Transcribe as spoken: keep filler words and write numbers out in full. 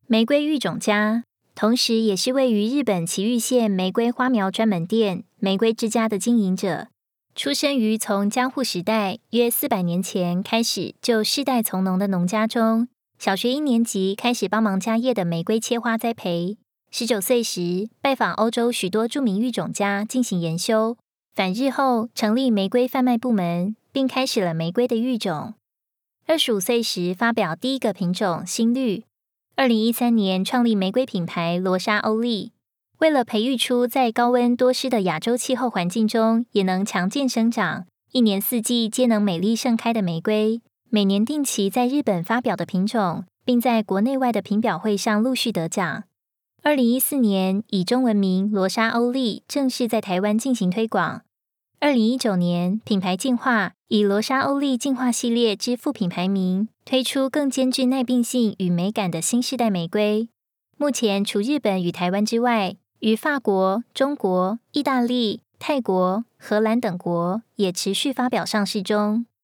玫瑰育种家，同时也是位于日本崎玉县玫瑰花苗专门店玫瑰之家的经营者。出生于从江户时代约四百年前开始就世代从农的农家中，小学一年级开始帮忙家业的玫瑰切花栽培。十九岁时拜访欧洲许多著名育种家进行研修，返日后成立玫瑰贩卖部门，并开始了玫瑰的育种。二十五岁时发表第一个品种新绿。二零一三年创立玫瑰品牌罗莎欧丽。为了培育出在高温多湿的亚洲气候环境中也能强健生长，一年四季皆能美丽盛开的玫瑰，每年定期在日本发表的品种，并在国内外的品表会上陆续得奖。二零一四年以中文名罗莎欧丽正式在台湾进行推广。二零一九年品牌进化，以罗莎欧丽进化系列之副品牌名，推出更兼具耐病性与美感的新世代玫瑰。目前除日本与台湾之外，于法国、中国、意大利、泰国、荷兰等国也持续发表上市中。